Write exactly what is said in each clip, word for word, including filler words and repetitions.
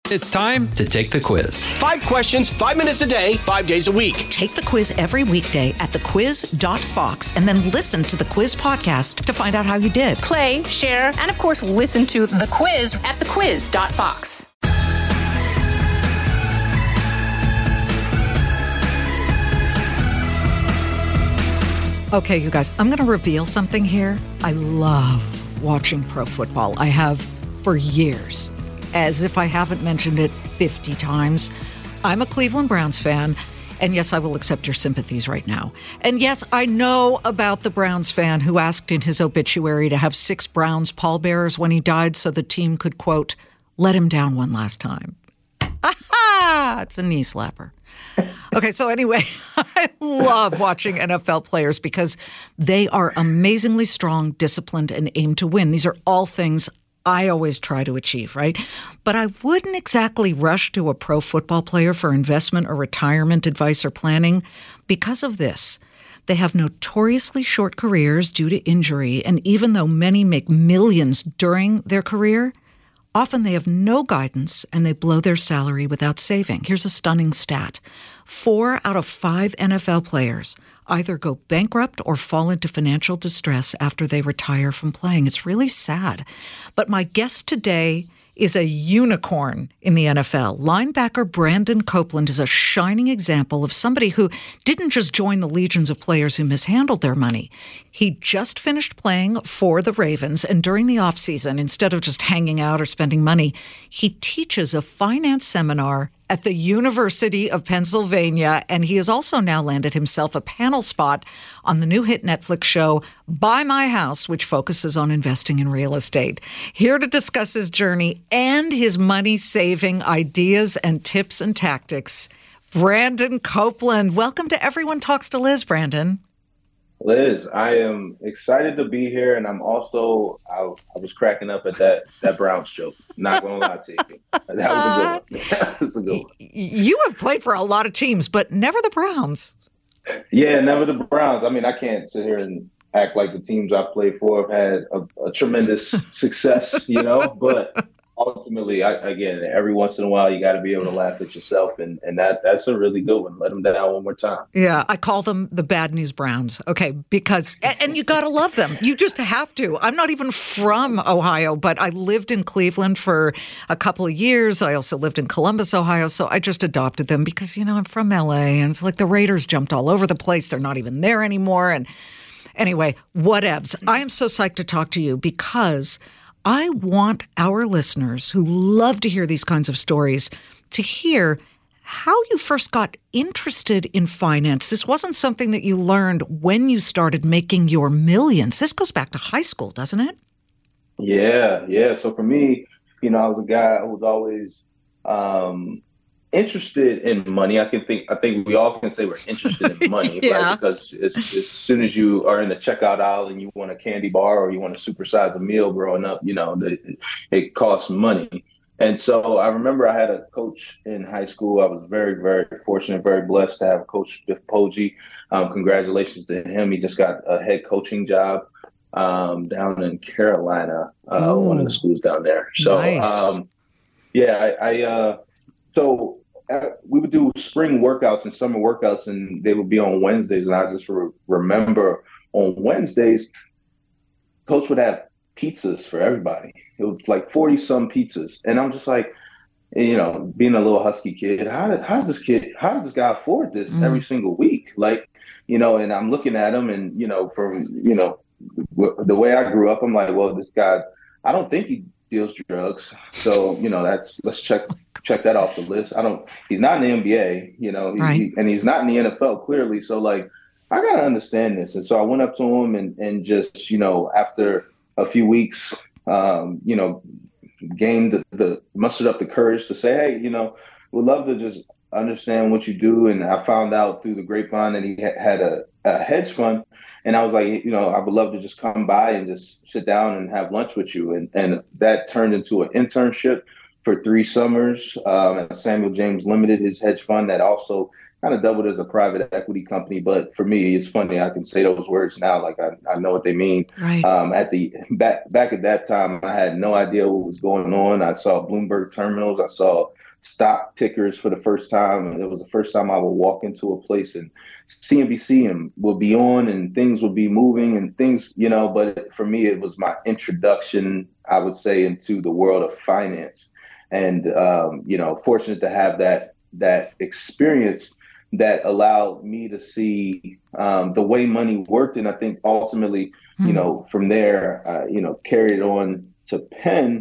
It's time to take the quiz. Five questions, five minutes a day, five days a week. Take the quiz every weekday at the quiz dot fox and then listen to the quiz podcast to find out how you did. Play, share, and of course, listen to the quiz at the quiz dot fox. Okay, you guys, I'm going to reveal something here. I love watching pro football. I have for years. As if I haven't mentioned it fifty times. I'm a Cleveland Browns fan, and yes, I will accept your sympathies right now. And yes, I know about the Browns fan who asked in his obituary to have six Browns pallbearers when he died so the team could, quote, let him down one last time. Aha! It's a knee slapper. Okay, so anyway, I love watching N F L players because they are amazingly strong, disciplined, and aim to win. These are all things I always try to achieve, right? But I wouldn't exactly rush to a pro football player for investment or retirement advice or planning because of this. They have notoriously short careers due to injury, and even though many make millions during their career, often they have no guidance and they blow their salary without saving. Here's a stunning stat. Four out of five N F L players either go bankrupt or fall into financial distress after they retire from playing. It's really sad. But my guest today is a unicorn in the N F L. Linebacker Brandon Copeland is a shining example of somebody who didn't just join the legions of players who mishandled their money. He just finished playing for the Ravens, and during the offseason, instead of just hanging out or spending money, he teaches a finance seminar at the University of Pennsylvania, and he has also now landed himself a panel spot on the new hit Netflix show, Buy My House, which focuses on investing in real estate. Here to discuss his journey and his money-saving ideas and tips and tactics, Brandon Copeland. Welcome to Everyone Talks to Liz, Brandon. Liz, I am excited to be here, and I'm also, I, I was cracking up at that that Browns joke. Not going to lie to you. That was a good one. That was a good one. You have played for a lot of teams, but never the Browns. Yeah, never the Browns. I mean, I can't sit here and act like the teams I've played for have had a, a tremendous success, you know, but ultimately, I, again, every once in a while, you got to be able to laugh at yourself. And, and that that's a really good one. Let them down one more time. Yeah, I call them the bad news Browns. Okay, because, and, and you got to love them. You just have to. I'm not even from Ohio, but I lived in Cleveland for a couple of years. I also lived in Columbus, Ohio. So I just adopted them because, you know, I'm from L A and it's like the Raiders jumped all over the place. They're not even there anymore. And anyway, whatevs. I am so psyched to talk to you because I want our listeners who love to hear these kinds of stories to hear how you first got interested in finance. This wasn't something that you learned when you started making your millions. This goes back to high school, doesn't it? Yeah, yeah. So for me, you know, I was a guy who was always um, interested in money. I can think, I think we all can say we're interested in money, yeah. right? Because as, as soon as you are in the checkout aisle and you want a candy bar or you want to supersize a meal growing up, you know, the, it costs money. And so I remember I had a coach in high school. I was very, very fortunate, very blessed to have Coach Biff Poggi. Um, congratulations to him. He just got a head coaching job um, down in Carolina, uh, one of the schools down there. So, nice. um, yeah, I, I uh, so uh, we would do spring workouts and summer workouts, and they would be on Wednesdays. And I just re- remember on Wednesdays, Coach would have pizzas for everybody. It was like forty some pizzas. And I'm just like, you know, being a little husky kid, how did, how does this kid, how does this guy afford this mm. every single week? Like, you know, and I'm looking at him and, you know, from, you know, w- the way I grew up, I'm like, well, this guy, I don't think he deals drugs. So, you know, that's, let's check, check that off the list. I don't, he's not in the N B A, you know, he, right. he, and he's not in the N F L clearly. So like, I got to understand this. And so I went up to him and, and just, you know, after a few weeks, um, you know, gained the, the, mustered up the courage to say, hey, you know, we'd love to just understand what you do. And I found out through the grapevine that he ha- had a, a hedge fund. And I was like, you know, I would love to just come by and just sit down and have lunch with you. And, and that turned into an internship for three summers um, at Samuel James Limited, his hedge fund that also kind of doubled as a private equity company. But for me, it's funny. I can say those words now, like I, I know what they mean. Right. Um, at the back back at that time, I had no idea what was going on. I saw Bloomberg terminals. I saw stock tickers for the first time. And it was the first time I would walk into a place and C N B C and would be on and things would be moving and things, you know, but for me, it was my introduction, I would say, into the world of finance. And, um, you know, fortunate to have that that experience that allowed me to see um, the way money worked. And I think ultimately, mm. you know, from there, uh, you know, carried on to Penn.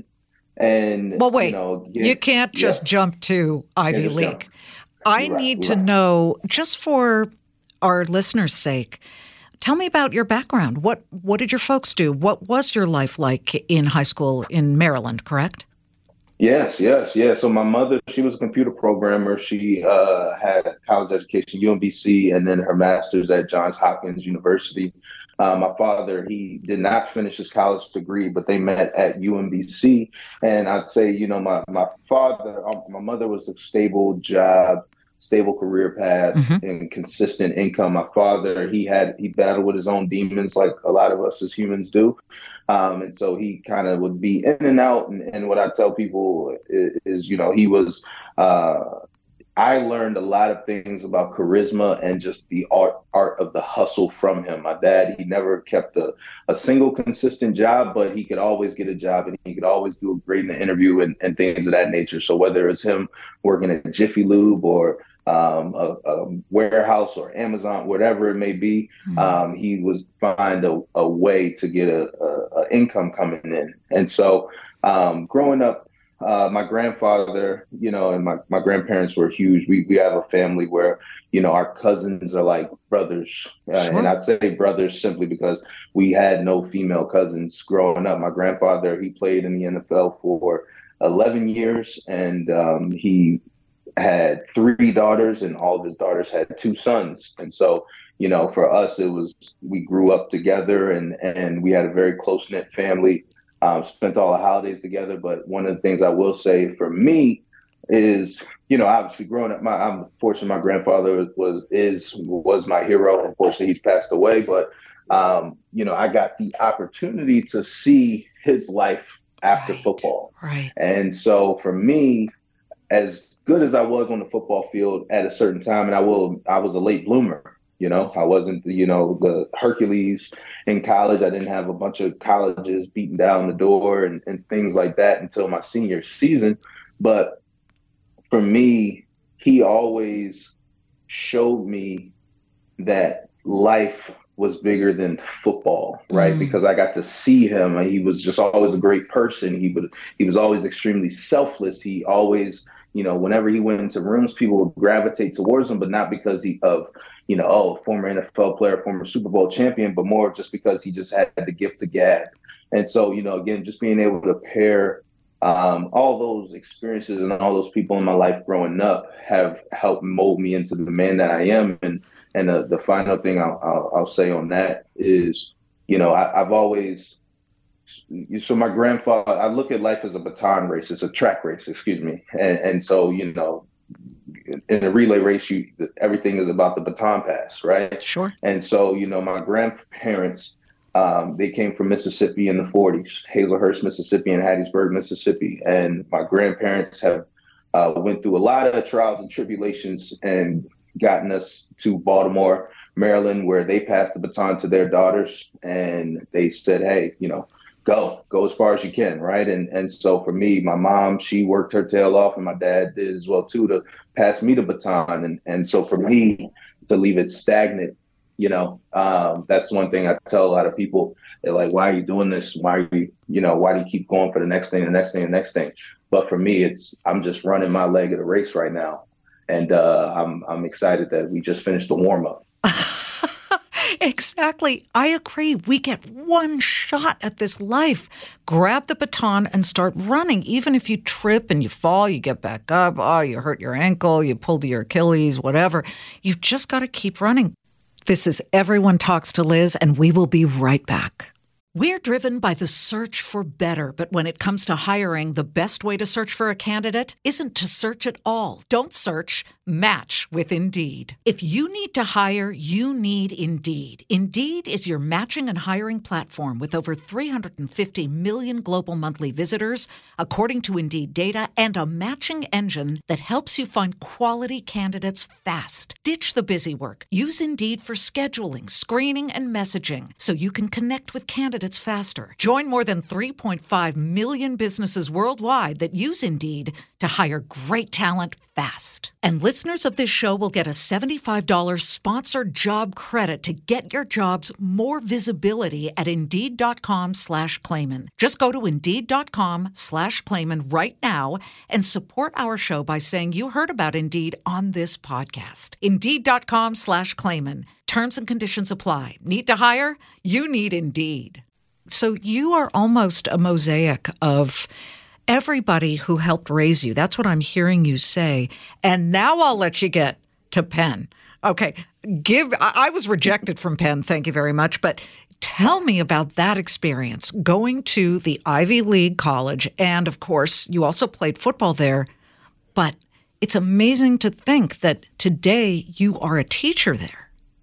And well, wait, you, know, get, you can't just yeah. jump to Ivy League. Jump. I right, need right. to know, just for our listeners' sake, tell me about your background. What what did your folks do? What was your life like in high school in Maryland, correct? Yes, yes, yes. So my mother, she was a computer programmer. She uh, had a college education, U M B C, and then her master's at Johns Hopkins University. Uh, my father, he did not finish his college degree, but they met at U M B C. And I'd say, you know, my, my father, um, my mother was a stable job, stable career path, mm-hmm. and consistent income. My father, he had, he battled with his own demons like a lot of us as humans do. Um, and so he kind of would be in and out. And, and what I tell people is, is, you know, he was, uh, I learned a lot of things about charisma and just the art art of the hustle from him. My dad, he never kept a, a single consistent job, but he could always get a job and he could always do great in the interview and, and things of that nature. So whether it's him working at Jiffy Lube or um, a, a warehouse or Amazon, whatever it may be, mm-hmm. um, he was find a, a way to get a, a, a income coming in. And so um, growing up, Uh, my grandfather, you know, and my, my grandparents were huge. We we have a family where, you know, our cousins are like brothers. Uh, sure. And I'd say brothers simply because we had no female cousins growing up. My grandfather, he played in the N F L for eleven years and um, he had three daughters and all of his daughters had two sons. And so, you know, for us, it was we grew up together and, and we had a very close-knit family. Um, spent all the holidays together. But one of the things I will say for me is, you know, obviously growing up, my, I'm fortunate my grandfather was is was my hero. Unfortunately, he's passed away. But, um, you know, I got the opportunity to see his life after right. football. Right. And so for me, as good as I was on the football field at a certain time, and I will, I was a late bloomer. You know, I wasn't, you know, the Hercules in college. I didn't have a bunch of colleges beating down the door and, and things like that until my senior season. But for me, he always showed me that life was bigger than football, right? Mm. Because I got to see him. He was just always a great person. He would, he was always extremely selfless. He always, you know, whenever he went into rooms, people would gravitate towards him, but not because he of, you know, oh, former N F L player, former Super Bowl champion, but more just because he just had the gift of gab. And so, you know, again, just being able to pair um, all those experiences and all those people in my life growing up have helped mold me into the man that I am. And and uh, the final thing I'll, I'll, I'll say on that is, you know, I, I've always, so my grandfather, I look at life as a baton race. It's a track race, excuse me. And, and so, you know, in a relay race, you everything is about the baton pass, right? Sure. And so, you know, my grandparents, um, they came from Mississippi in the forties, Hazelhurst, Mississippi, and Hattiesburg, Mississippi. And my grandparents have uh, went through a lot of trials and tribulations and gotten us to Baltimore, Maryland, where they passed the baton to their daughters. And they said, hey, you know, go, go as far as you can, right? And and so for me, my mom, she worked her tail off, and my dad did as well too, to pass me the baton. And and so for me to leave it stagnant, you know, um, that's one thing I tell a lot of people. They're like, why are you doing this? Why are you, you know, why do you keep going for the next thing, the next thing, the next thing? But for me, it's I'm just running my leg of the race right now, and uh, I'm I'm excited that we just finished the warm up. Exactly. I agree. We get one shot at this life. Grab the baton and start running. Even if you trip and you fall, you get back up. Oh, you hurt your ankle, you pulled your Achilles, whatever. You've just got to keep running. This is Everyone Talks to Liz, and we will be right back. We're driven by the search for better, but when it comes to hiring, the best way to search for a candidate isn't to search at all. Don't search, match with Indeed. If you need to hire, you need Indeed. Indeed is your matching and hiring platform with over three hundred fifty million global monthly visitors, according to Indeed data, and a matching engine that helps you find quality candidates fast. Ditch the busy work. Use Indeed for scheduling, screening, and messaging so you can connect with candidates faster. Join more than three point five million businesses worldwide that use Indeed to hire great talent fast. And listeners of this show will get a seventy-five dollars sponsored job credit to get your jobs more visibility at Indeed.com slash Clayman. Just go to Indeed.com slash Clayman right now and support our show by saying you heard about Indeed on this podcast. Indeed.com slash Clayman. Terms and conditions apply. Need to hire? You need Indeed. So you are almost a mosaic of everybody who helped raise you. That's what I'm hearing you say. And now I'll let you get to Penn. Okay, give. I was rejected from Penn, thank you very much. But tell me about that experience, going to the Ivy League college. And, of course, you also played football there. But it's amazing to think that today you are a teacher there.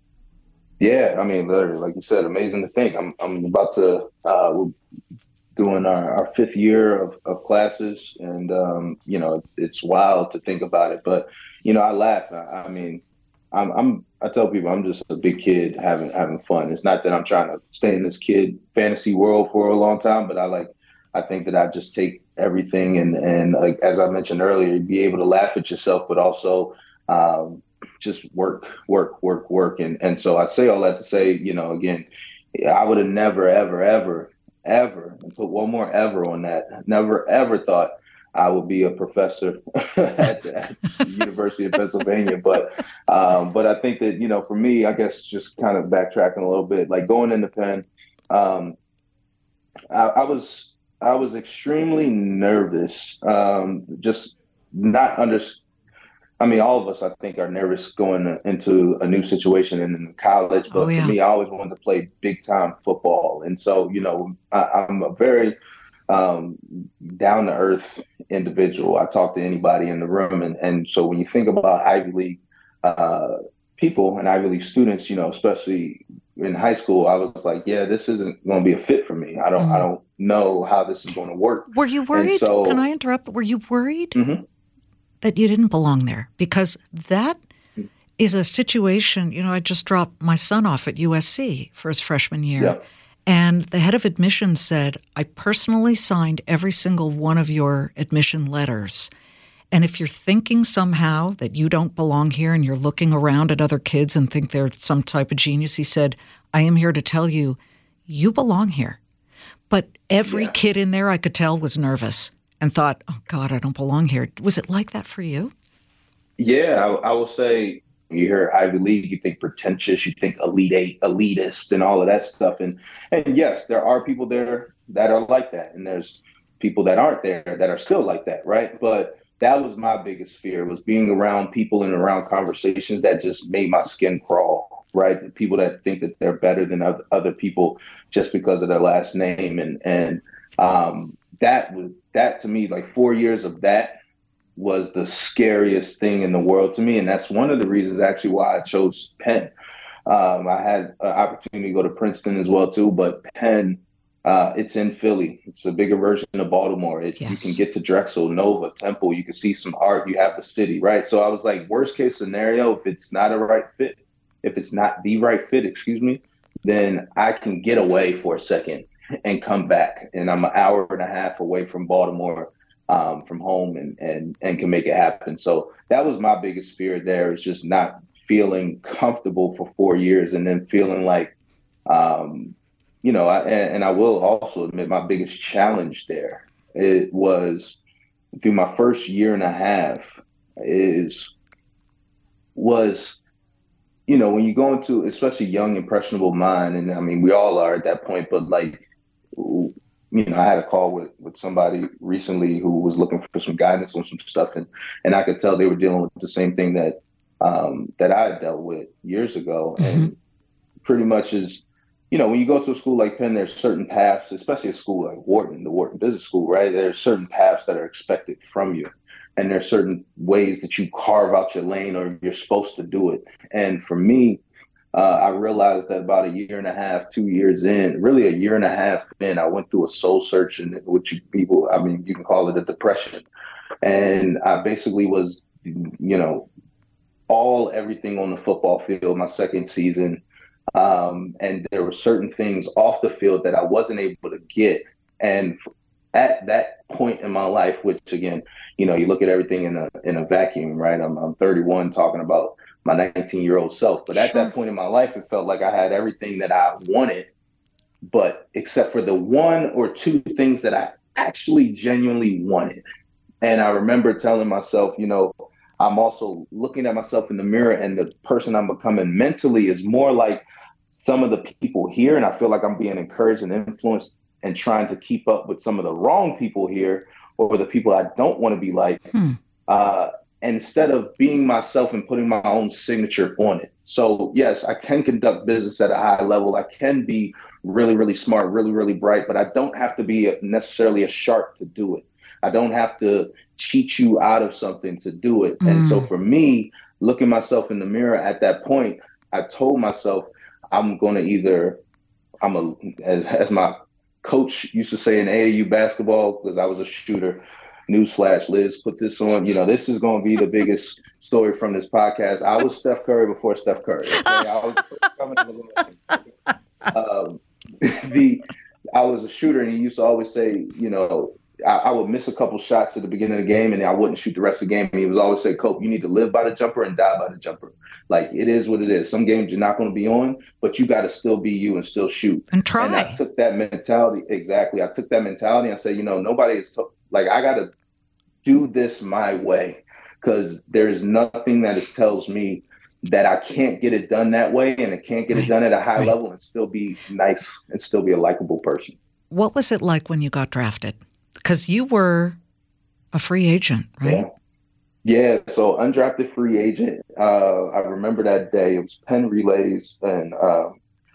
Yeah, I mean, literally, like you said, amazing to think. I'm I'm about to uh, we're doing our, our fifth year of, of classes, and um, you know, it's, it's wild to think about it. But you know, I laugh. I, I mean, I'm I'm I tell people I'm just a big kid having having fun. It's not that I'm trying to stay in this kid fantasy world for a long time, but I like I think that I just take everything and and like as I mentioned earlier, be able to laugh at yourself, but also um, just work, work, work, work. And and so I say all that to say, you know, again, I would have never, ever, ever, ever, and put one more ever on that, never, ever thought I would be a professor at, the, at the University of Pennsylvania. But um, but I think that, you know, for me, I guess just kind of backtracking a little bit, like going into Penn, um, I, I was I was extremely nervous, um, just not understanding. I mean, all of us, I think, are nervous going into a new situation in college. But oh, yeah. for me, I always wanted to play big time football. And so, you know, I, I'm a very um, down to earth individual. I talk to anybody in the room. And, and so when you think about Ivy League uh, people and Ivy League students, you know, especially in high school, I was like, yeah, this isn't going to be a fit for me. I don't mm-hmm. I don't know how this is going to work. Were you worried? So, Can I interrupt? Were you worried? Mm-hmm. that you didn't belong there? Because that is a situation, you know, I just dropped my son off at U S C for his freshman year. Yeah. And the head of admissions said, I personally signed every single one of your admission letters. And if you're thinking somehow that you don't belong here and you're looking around at other kids and think they're some type of genius, he said, I am here to tell you, you belong here. But every yeah. kid in there I could tell was nervous and thought, oh, God, I don't belong here. Was it like that for you? Yeah, I, I will say, you hear Ivy League, you think pretentious, you think elite eight, elitist, and all of that stuff. And and yes, there are people there that are like that. And there's people that aren't there that are still like that, right? But that was my biggest fear, was being around people and around conversations that just made my skin crawl, right? People that think that they're better than other, other people just because of their last name. And, and um, that was, that to me, like four years of that was the scariest thing in the world to me. And that's one of the reasons actually why I chose Penn. Um, I had an opportunity to go to Princeton as well too, but Penn, uh, it's in Philly. It's a bigger version of Baltimore. It, yes. You can get to Drexel, Nova, Temple. You can see some art. You have the city, right? So I was like, worst case scenario, if it's not a right fit, if it's not the right fit, excuse me, then I can get away for a second and come back. And I'm an hour and a half away from Baltimore, um, from home, and, and, and can make it happen. So that was my biggest fear there, is just not feeling comfortable for four years and then feeling like, um, you know, I, and, and I will also admit my biggest challenge there, it was through my first year and a half is, was, you know, when you go into, especially young, impressionable mind, and I mean, we all are at that point, but like, you know, I had a call with, with somebody recently who was looking for some guidance on some stuff, and, and I could tell they were dealing with the same thing that um, that I dealt with years ago. Mm-hmm. And pretty much is, you know, when you go to a school like Penn, there's certain paths, especially a school like Wharton, the Wharton Business School, right? There's certain paths that are expected from you. And there's certain ways that you carve out your lane or you're supposed to do it. And for me, uh, I realized that about a year and a half, two years in, really a year and a half in, I went through a soul search, in which you people, I mean, you can call it a depression. And I basically was, you know, all everything on the football field my second season. Um, and there were certain things off the field that I wasn't able to get. And at that point in my life, which again, you know, you look at everything in a in a vacuum, right? I'm, I'm thirty-one talking about my nineteen-year-old self. But at sure. that point in my life, it felt like I had everything that I wanted, but except for the one or two things that I actually genuinely wanted. And I remember telling myself, you know, I'm also looking at myself in the mirror, and the person I'm becoming mentally is more like some of the people here. And I feel like I'm being encouraged and influenced and trying to keep up with some of the wrong people here, or the people I don't want to be like, hmm. uh, instead of being myself and putting my own signature on it. So yes, I can conduct business at a high level. I can be really, really smart, really, really bright, but I don't have to be a, necessarily a shark to do it. I don't have to cheat you out of something to do it. Mm. And so for me, looking myself in the mirror at that point, I told myself, I'm going to either, I'm a, as, as my coach used to say in A A U basketball, because I was a shooter, newsflash, Liz, put this on, you know, this is going to be the biggest story from this podcast. I was Steph Curry before Steph Curry. Okay? I was coming in the um, the I was a shooter, and he used to always say, you know, I, I would miss a couple shots at the beginning of the game, and I wouldn't shoot the rest of the game. And he was always say, Cope, you need to live by the jumper and die by the jumper. Like, it is what it is. Some games you're not going to be on, but you got to still be you and still shoot. And try. And I took that mentality. Exactly. I took that mentality and said, you know, nobody is to- like, I got to do this my way, because there's nothing that it tells me that I can't get it done that way, and I can't get it done at a high right. level and still be nice and still be a likable person. What was it like when you got drafted? Because you were a free agent, right? Yeah. yeah, so undrafted free agent. Uh, I remember that day. It was Penn Relays, and uh,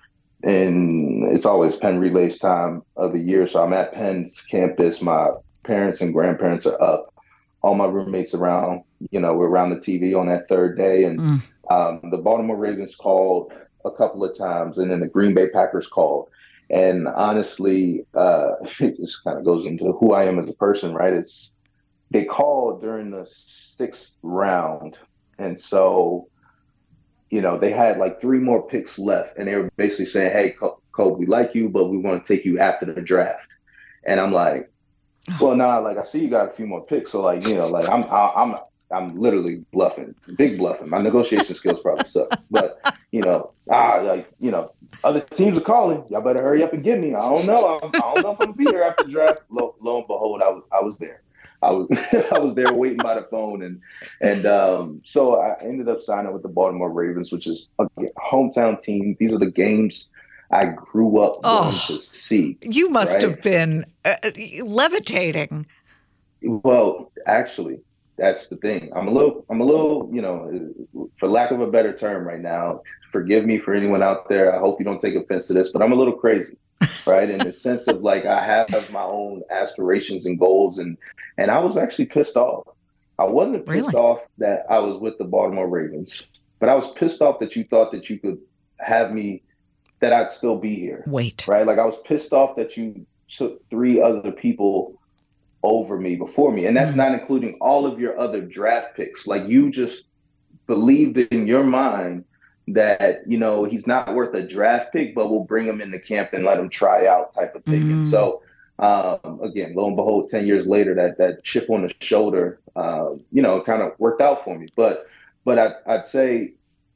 and it's always Penn Relays time of the year. So I'm at Penn's campus. My parents and grandparents are up. All my roommates around, you know, we're around the T V on that third day. And mm. um, the Baltimore Ravens called a couple of times, and then the Green Bay Packers called. And honestly, uh, it just kind of goes into who I am as a person, right? It's they called during the sixth round. And so, you know, they had like three more picks left, and they were basically saying, hey, Cole, we like you, but we want to take you after the draft. And I'm like, well, nah, like I see you got a few more picks. So like, you know, like I'm, I'm, I'm literally bluffing, big bluffing. My negotiation skills probably suck, but you know, ah, like, you know, other teams are calling. Y'all better hurry up and get me. I don't know. I'm, I don't know if I'm gonna be here after the draft. Lo, lo and behold, I was, I was there. I was, I was there waiting by the phone, and and um, so I ended up signing with the Baltimore Ravens, which is a hometown team. These are the games I grew up going oh, to see. You must right? have been uh, levitating. Well, actually, that's the thing. I'm a little, I'm a little, you know, for lack of a better term right now, forgive me for anyone out there. I hope you don't take offense to this, but I'm a little crazy, right? In the sense of like, I have my own aspirations and goals, and, and I was actually pissed off. I wasn't pissed really? off that I was with the Baltimore Ravens, but I was pissed off that you thought that you could have me, that I'd still be here. Wait. Right? Like, I was pissed off that you took three other people over me before me. And that's mm. not including all of your other draft picks. Like, you just believed in your mind that, you know, he's not worth a draft pick, but we'll bring him into camp and let him try out type of thing. Mm. And so, um, again, lo and behold, ten years later, that that chip on the shoulder, uh, you know, kind of worked out for me. But, but I, I'd say,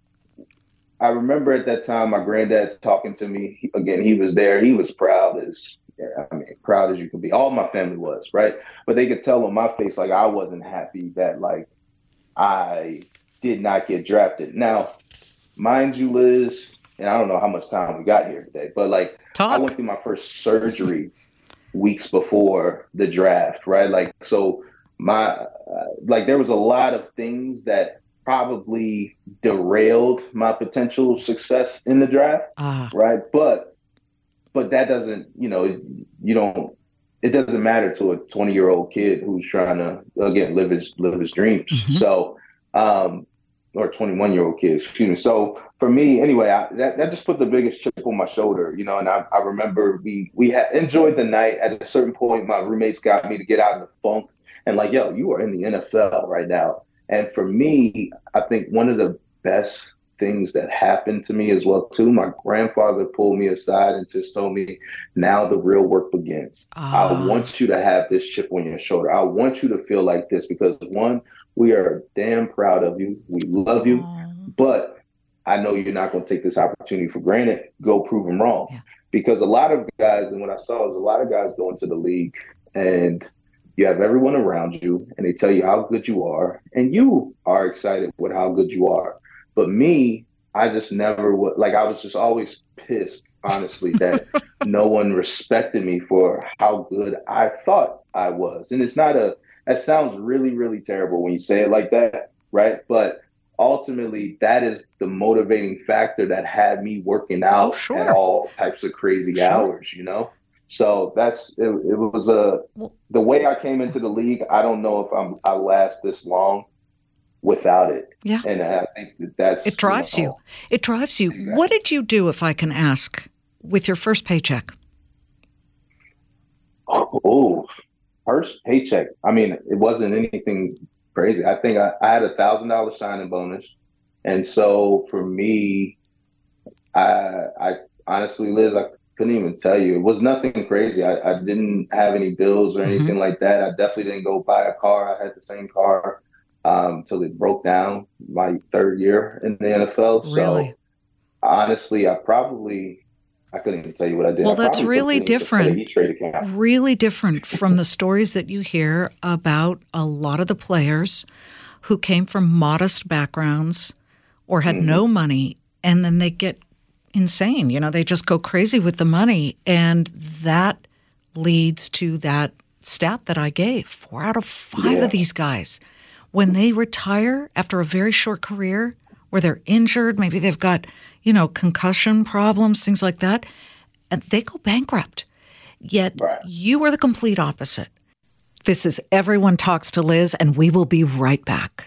I remember at that time, my granddad talking to me. He, again, he was there. He was proud as, yeah, I mean, proud as you could be. All my family was, right? But they could tell on my face, like, I wasn't happy that, like, I did not get drafted. Now, mind you, Liz, and I don't know how much time we got here today, but, like, Talk. I went through my first surgery weeks before the draft, right? Like, so my, uh, like, there was a lot of things that probably derailed my potential success in the draft, uh. right? But but that doesn't, you know, you don't, it doesn't matter to a twenty year old kid who's trying to, again, live his, live his dreams. Mm-hmm. So, um, or twenty-one year old kid, excuse me. So for me, anyway, I, that, that just put the biggest chip on my shoulder, you know, and I, I remember we, we had enjoyed the night. At a certain point, my roommates got me to get out of the funk and like, yo, you are in the N F L right now. And for me, I think one of the best things that happened to me as well, too, my grandfather pulled me aside and just told me, now the real work begins. Uh. I want you to have this chip on your shoulder. I want you to feel like this because, one, we are damn proud of you. We love you. Uh. But I know you're not going to take this opportunity for granted. Go prove them wrong. Yeah. Because a lot of guys, and what I saw is a lot of guys go into the league and you have everyone around you and they tell you how good you are. And you are excited with how good you are. But me, I just never would, like, I was just always pissed, honestly, that no one respected me for how good I thought I was. And it's not a, that sounds really, really terrible when you say it like that, right? But ultimately, that is the motivating factor that had me working out oh, sure. at all types of crazy sure. hours, you know? So that's, it, it was a, well, the way I came into the league, I don't know if I'm, I last this long without it. Yeah. And I think that that's... It drives you. Know, you. It drives you. Exactly. What did you do, if I can ask, with your first paycheck? Oh, oh first paycheck. I mean, it wasn't anything crazy. I think I, I had a one thousand dollars signing bonus. And so for me, I, I honestly, Liz, I couldn't even tell you. It was nothing crazy. I, I didn't have any bills or anything mm-hmm. like that. I definitely didn't go buy a car. I had the same car um, until it broke down my third year in the N F L. Really? So honestly, I probably, I couldn't even tell you what I did. Well, I that's really different. Really different from the stories that you hear about a lot of the players who came from modest backgrounds or had mm-hmm. no money, and then they get insane. You know, they just go crazy with the money, and that leads to that stat that I gave. Four out of five yeah. of these guys, when they retire after a very short career where they're injured, maybe they've got, you know, concussion problems, things like that, and they go bankrupt. Yet right. you are the complete opposite. This is Everyone Talks to Liz, and we will be right back.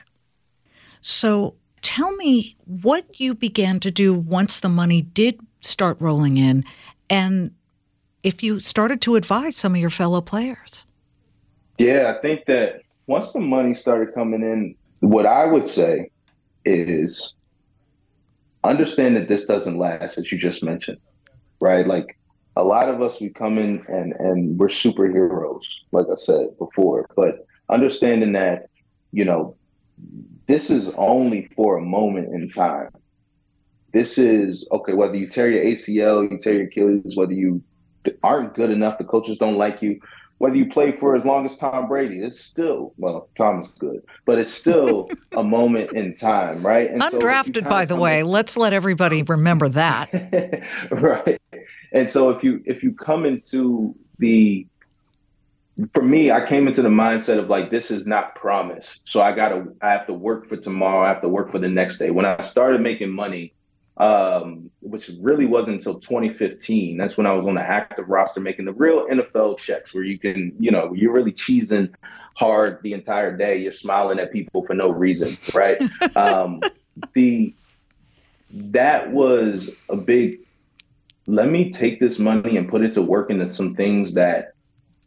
So tell me what you began to do once the money did start rolling in, and if you started to advise some of your fellow players. Yeah, I think that once the money started coming in, what I would say is understand that this doesn't last, as you just mentioned, right? Like a lot of us, we come in and, and we're superheroes, like I said before, but understanding that, you know, this is only for a moment in time. This is, okay, whether you tear your A C L, you tear your Achilles, whether you aren't good enough, the coaches don't like you, whether you play for as long as Tom Brady, it's still, well, Tom is good, but it's still a moment in time, right? And undrafted, so by the way. In, let's let everybody remember that. Right. And so if you if you come into the, for me, I came into the mindset of like, this is not promise. So I got to, I have to work for tomorrow. I have to work for the next day. When I started making money, um, which really wasn't until twenty fifteen. That's when I was on the active roster making the real N F L checks where you can, you know, you're really cheesing hard the entire day. You're smiling at people for no reason, right? um, the that was a big, let me take this money and put it to work into some things that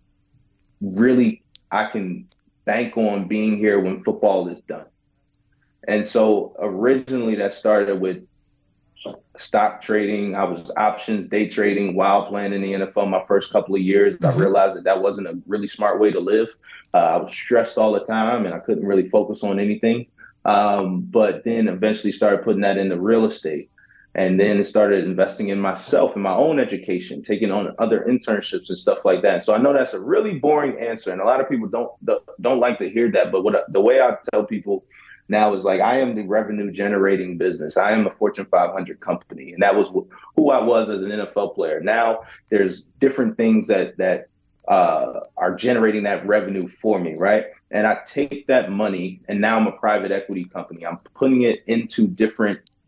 really I can bank on being here when football is done. And so originally that started with stock trading. I was options, day trading while playing in the N F L my first couple of years. Mm-hmm. I realized that that wasn't a really smart way to live. Uh, I was stressed all the time and I couldn't really focus on anything. Um, but then eventually started putting that into real estate. And then started investing in myself, in my own education, taking on other internships and stuff like that. So I know that's a really boring answer, and a lot of people don't don't like to hear that. But what the way I tell people now is like, I am the revenue generating business. I am a Fortune five hundred company, and that was who I was as an N F L player. Now there's different things that that uh, are generating that revenue for me, right? And I take that money, and now I'm a private equity company. I'm putting it into different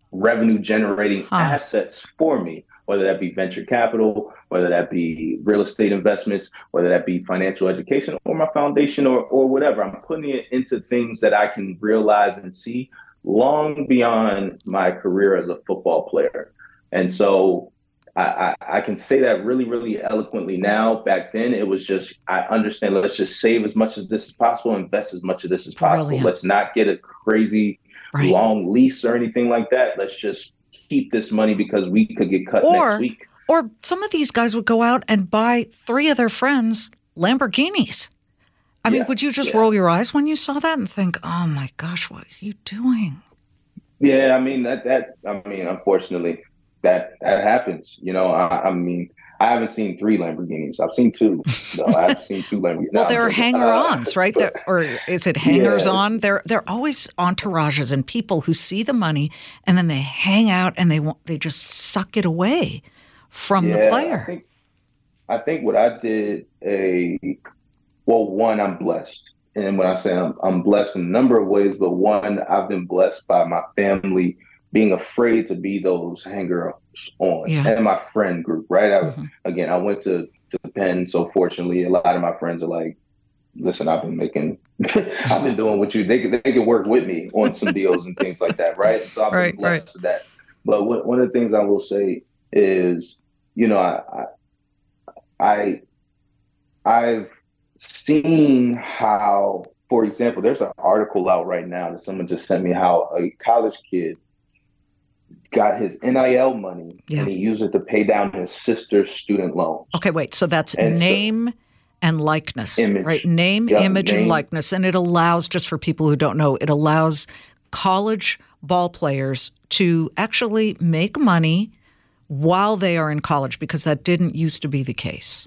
revenue generating Huh. assets for me, whether that be venture capital, whether that be real estate investments, whether that be financial education or my foundation or, or whatever. I'm putting it into things that I can realize and see long beyond my career as a football player. And so I, I, I can say that really, really eloquently now. Back then, it was just, I understand, let's just save as much of this as possible, invest as much of this as possible. Brilliant. Let's not get a crazy Right. long lease or anything like that. Let's just keep this money because we could get cut Or, next week. or some of these guys would go out and buy three of their friends Lamborghinis. I mean, Yeah, would you just yeah. roll your eyes when you saw that and think, oh my gosh, what are you doing? Yeah, I mean, that, that I mean, unfortunately, that that happens. You know, I, I mean, I haven't seen three Lamborghinis. I've seen two. No, I've seen two Lamborghinis. Well, No, there are but, hanger-ons, uh, right? but- There, or is it hangers-on? Yes. They're they're always entourages and people who see the money and then they hang out and they want they just suck it away from yeah, the player. I think, I think what I did a well, one, I'm blessed. And when I say I'm, I'm blessed in a number of ways, but one, I've been blessed by my family being afraid to be those hangers on Yeah. and my friend group, right? I, Mhm. Again, I went to, to Penn, so fortunately, a lot of my friends are like, listen, I've been making, I've been doing what you, they could, they could work with me on some deals and things like that, right? So I've Right, been blessed right. with that. But one, one of the things I will say is, you know, I, I, I I've seen how, for example, there's an article out right now that someone just sent me how a college kid got his N I L money Yeah. and he used it to pay down his sister's student loans. Okay, wait. So that's And so- name and likeness, Image. right? Name, Yeah, image, and name. likeness. And it allows, just for people who don't know, it allows college ball players to actually make money while they are in college, because that didn't used to be the case.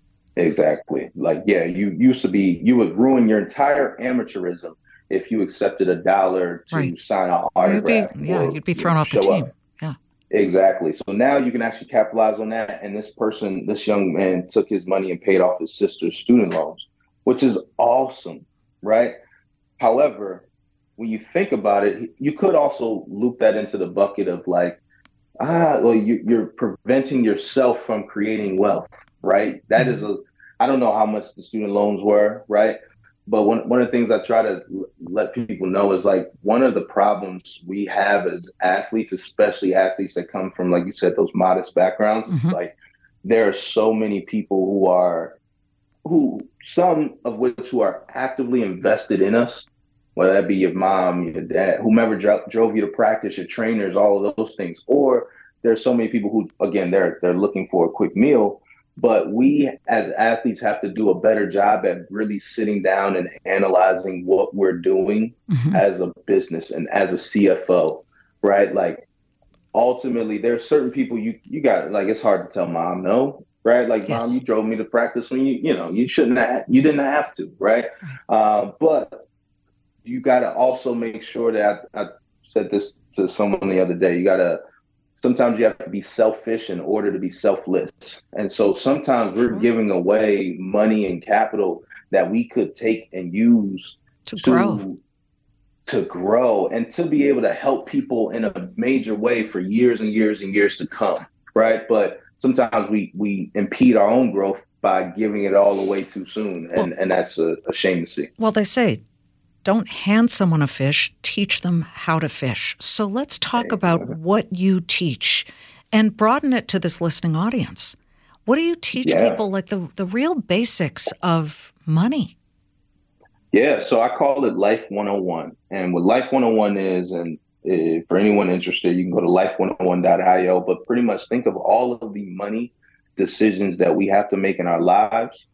Exactly. Like, yeah, you used to be, you would ruin your entire amateurism if you accepted a dollar to Right. sign an You'd be, autograph. yeah, or, you'd be you thrown know, off the show team. up. Yeah. Exactly. So now you can actually capitalize on that. And this person, this young man took his money and paid off his sister's student loans, which is awesome, right? However, when you think about it, you could also loop that into the bucket of like, ah, well, you, you're preventing yourself from creating wealth, right? That is a, I don't know how much the student loans were, right? But one, one of the things I try to l- let people know is like one of the problems we have as athletes, especially athletes that come from, like you said, those modest backgrounds. Mhm. It's like there are so many people who are, who some of which who are actively invested in us, whether that be your mom, your dad, whomever dro- drove you to practice, your trainers, all of those things. Or there's so many people who, again, they're they're looking for a quick meal. But we as athletes have to do a better job at really sitting down and analyzing what we're doing Mhm. as a business and as a C F O, right? Like ultimately there's certain people you you got, like, it's hard to tell mom no, right? Like, Yes. mom, you drove me to practice when you, you know, you shouldn't have, you didn't have to, right? Uh, but you got to also make sure that I, I said this to someone the other day, you got to, sometimes you have to be selfish in order to be selfless. And so sometimes we're Sure. giving away money and capital that we could take and use To to grow. to grow and to be able to help people in a major way for years and years and years to come, right? But sometimes we we impede our own growth by giving it all away too soon, and, Well- and that's a, a shame to see. Well, they say, don't hand someone a fish, teach them how to fish. So let's talk about what you teach and broaden it to this listening audience. What do you teach Yeah. people, like the, the real basics of money? Yeah, so I call it Life one oh one. And what Life one oh one is, and uh, for anyone interested, you can go to life one oh one dot io, but pretty much think of all of the money decisions that we have to make in our lives,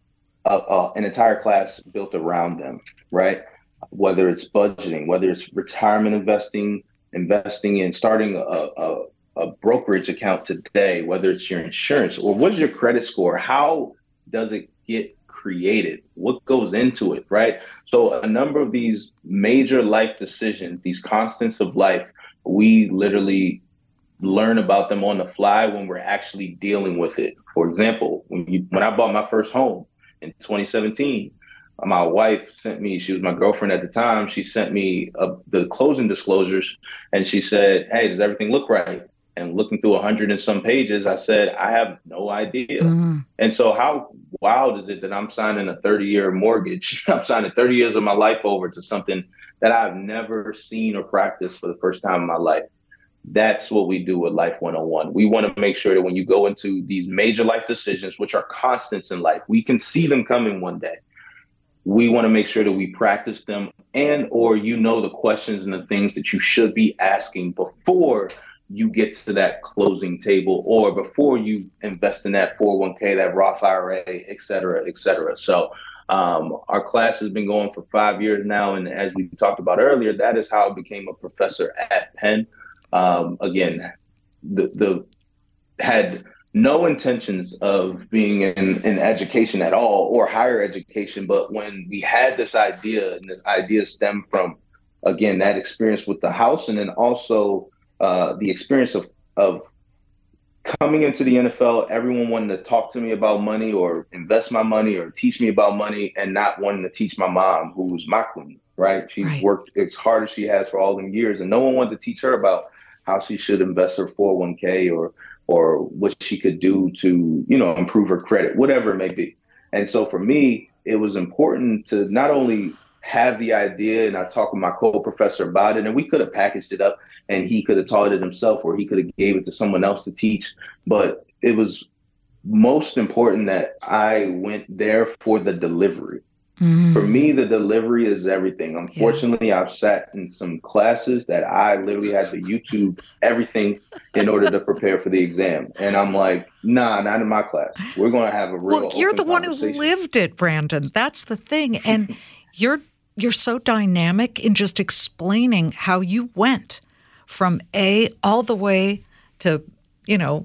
uh, uh, an entire class built around them, right? Whether it's budgeting, whether it's retirement investing, investing in starting a, a, a brokerage account today, whether it's your insurance or what is your credit score? How does it get created? What goes into it, right? So a number of these major life decisions, these constants of life, we literally learn about them on the fly when we're actually dealing with it. For example, when you when I bought my first home in twenty seventeen, my wife sent me, she was my girlfriend at the time. She sent me uh, the closing disclosures and she said, hey, does everything look right? And looking through a hundred and some pages, I said, I have no idea. Mm. And so how wild is it that I'm signing a thirty year mortgage? I'm signing thirty years of my life over to something that I've never seen or practiced for the first time in my life. That's what we do with Life one oh one. We want to make sure that when you go into these major life decisions, which are constants in life, we can see them coming one day. We want to make sure that we practice them and or you know the questions and the things that you should be asking before you get to that closing table or before you invest in that four oh one k, that Roth I R A, et cetera, et cetera. So um, our class has been going for five years now. And as we talked about earlier, that is how I became a professor at Penn. Um, again, the, the had no intentions of being in, in education at all or higher education. But when we had this idea and this idea stemmed from, again, that experience with the house and then also Uh, the experience of, of coming into the N F L, everyone wanting to talk to me about money or invest my money or teach me about money and not wanting to teach my mom, who's my queen, right? She's right. worked as hard as she has for all them years and no one wanted to teach her about how she should invest her four oh one k or or what she could do to, you know, improve her credit, whatever it may be. And so for me, it was important to not only have the idea and I talked with my co-professor about it and we could have packaged it up and he could have taught it himself or he could have gave it to someone else to teach. But it was most important that I went there for the delivery. Mm. For me, the delivery is everything. Unfortunately, yeah. I've sat in some classes that I literally had to YouTube everything in order to prepare for the exam. And I'm like, nah, not in my class. We're going to have a real Well, you're the one who lived it, Brandon. That's the thing. And you're you're so dynamic in just explaining how you went from A all the way to, you know,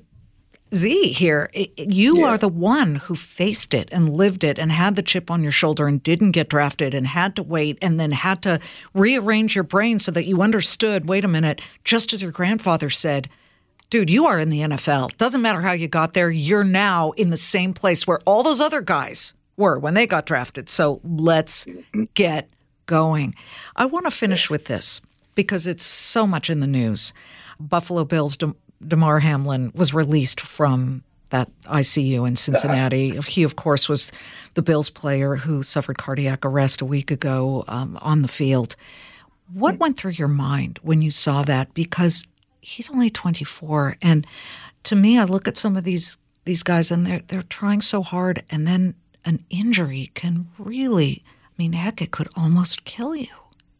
Z here. You yeah. are the one who faced it and lived it and had the chip on your shoulder and didn't get drafted and had to wait and then had to rearrange your brain so that you understood, wait a minute, just as your grandfather said, dude, you are in the N F L. Doesn't matter how you got there. You're now in the same place where all those other guys were when they got drafted. So let's get going. I want to finish with this because it's so much in the news. Buffalo Bills De- Damar Hamlin was released from that I C U in Cincinnati. He, of course, was the Bills player who suffered cardiac arrest a week ago um, on the field. What went through your mind when you saw that? Because he's only twenty-four. And to me, I look at some of these these guys and they're, they're trying so hard. And then an injury can really, I mean, heck, it could almost kill you.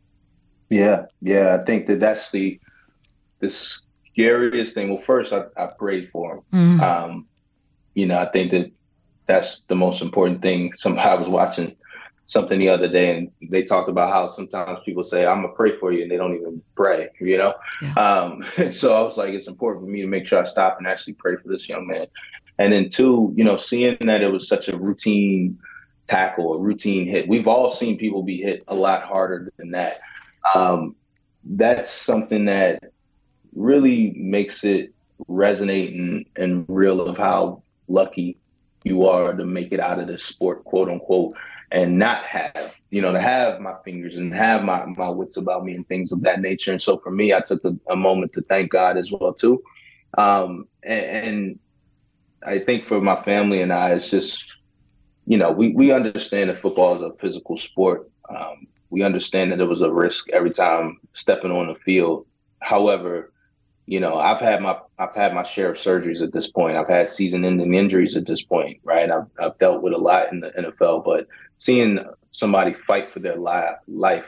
Yeah, yeah. I think that that's the, the scariest thing. Well, first, I, I prayed for him. Mm-hmm. Um, you know, I think that that's the most important thing. Somebody I was watching something the other day and they talked about how sometimes people say, I'm gonna pray for you, and they don't even pray, you know? Yeah. Um, so I was like, it's important for me to make sure I stop and actually pray for this young man. And then two, you know, seeing that it was such a routine tackle, a routine hit. We've all seen people be hit a lot harder than that. Um, that's something that really makes it resonate and, and real of how lucky you are to make it out of this sport, quote unquote, and not have, you know, to have my fingers and have my, my wits about me and things of that nature. And so for me, I took a, a moment to thank God as well, too. Um, and, and I think for my family and I, it's just, you know, we, we understand that football is a physical sport. Um, we understand that it was a risk every time stepping on the field. However, you know, I've had my I've had my share of surgeries at this point. I've had season-ending injuries at this point, right? I've I've dealt with a lot in the N F L, but seeing somebody fight for their li- life,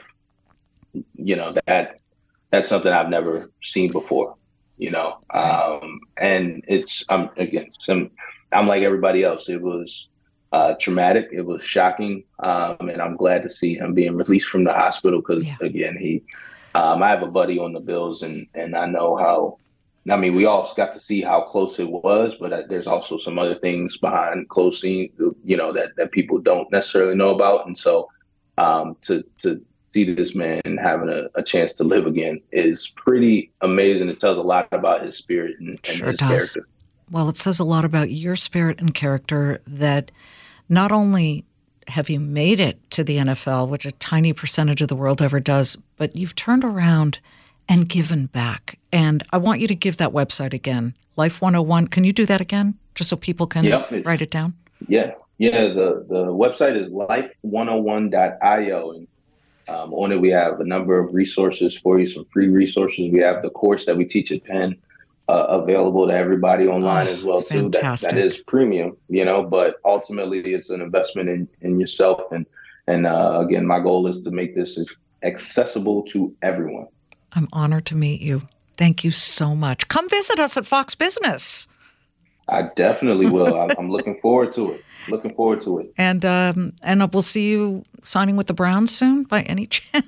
you know, that that's something I've never seen before, you know. Um, and it's I'm again, some I'm like everybody else. It was uh, traumatic. It was shocking, um, and I'm glad to see him being released from the hospital because yeah. again, he. Um, I have a buddy on the Bills, and, and I know how, I mean, we all got to see how close it was, but uh, there's also some other things behind close scenes, you know, that, that people don't necessarily know about. And so um, to to see this man having a, a chance to live again is pretty amazing. It tells a lot about his spirit and, and sure his does. character. Well, it says a lot about your spirit and character that not only have you made it to the N F L, which a tiny percentage of the world ever does, but you've turned around and given back. And I want you to give that website again, Life one oh one. Can you do that again, just so people can yep, write it down? Yeah. Yeah, the, the website is life one oh one dot io. And um, on it, we have a number of resources for you, some free resources. We have the course that we teach at Penn uh, available to everybody online oh, as well, too. That, that is premium, you know, but ultimately it's an investment in, in yourself. And, and uh, again, my goal is to make this accessible to everyone. I'm honored to meet you. Thank you so much. Come visit us at Fox Business. I definitely will. I'm, I'm looking forward to it. Looking forward to it. And um, and we'll see you signing with the Browns soon, by any chance.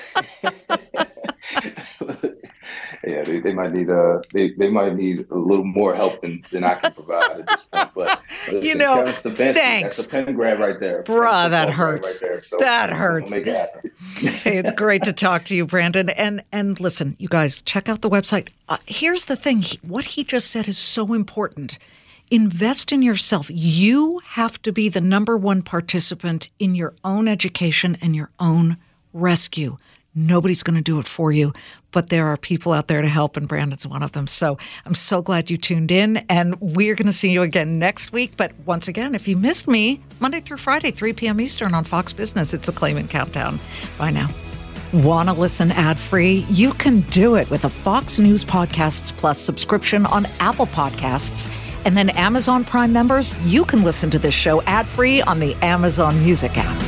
Yeah, they, they might need uh they, they might need a little more help than, than I can provide at this point. But listen, you know, Stefanski, thanks, that's a Penn grad right there. Bruh, that hurts. Right there, so that hurts. We'll make it happen. Hey, it's great to talk to you, Brandon. And and listen, you guys, check out the website. Uh, here's the thing: he, what he just said is so important. Invest in yourself. You have to be the number one participant in your own education and your own rescue. Nobody's going to do it for you, but there are people out there to help, and Brandon's one of them. So I'm so glad you tuned in, and we're going to see you again next week. But once again, if you missed me, Monday through Friday, three p.m. Eastern on Fox Business, it's the Claimant Countdown. Bye now. Want to listen ad-free? You can do it with a Fox News Podcasts Plus subscription on Apple Podcasts. And then Amazon Prime members, you can listen to this show ad-free on the Amazon Music app.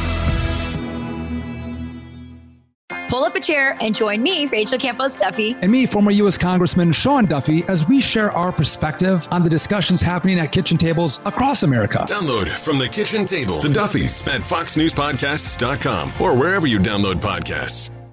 Pull up a chair and join me, Rachel Campos Duffy. And me, former U S Congressman Sean Duffy, as we share our perspective on the discussions happening at kitchen tables across America. Download From the Kitchen Table, The Duffys, at fox news podcasts dot com or wherever you download podcasts.